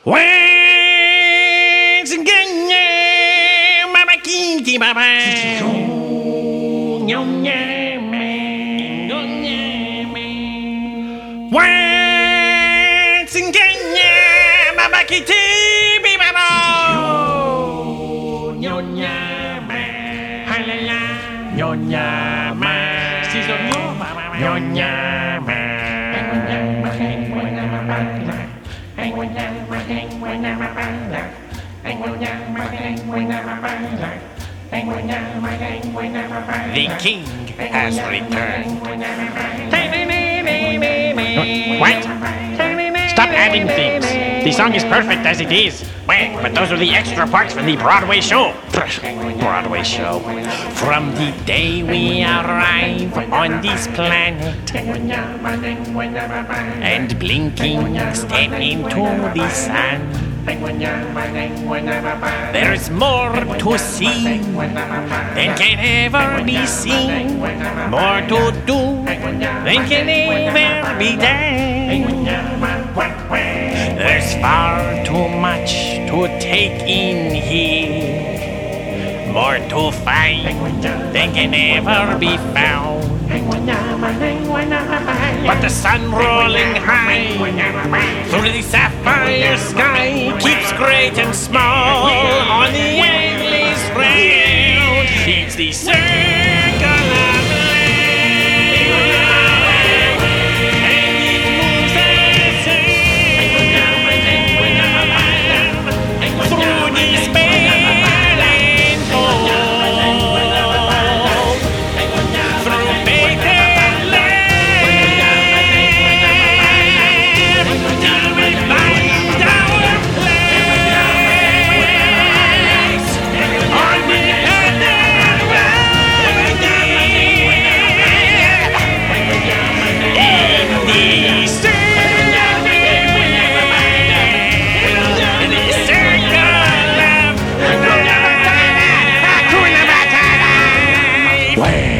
Once again, Mama Kitty, Baba. Once again, Mama Kitty, Baba. The king has returned. What? Stop adding things. The song is perfect as it is. Well, but those are the extra parts for the Broadway show. Broadway show. From the day we arrive on this planet and blinking step into the sun, there's more to see than can ever be seen, more to do than can ever be done. There's far too much to take in here, more to find than can ever be found. But the sun rolling high through the sapphire sky keeps great and small on the endless round. It's the circle of life, and it moves the same through despair and hope, through faith and love, till we find our place on the other road. In the circle of life.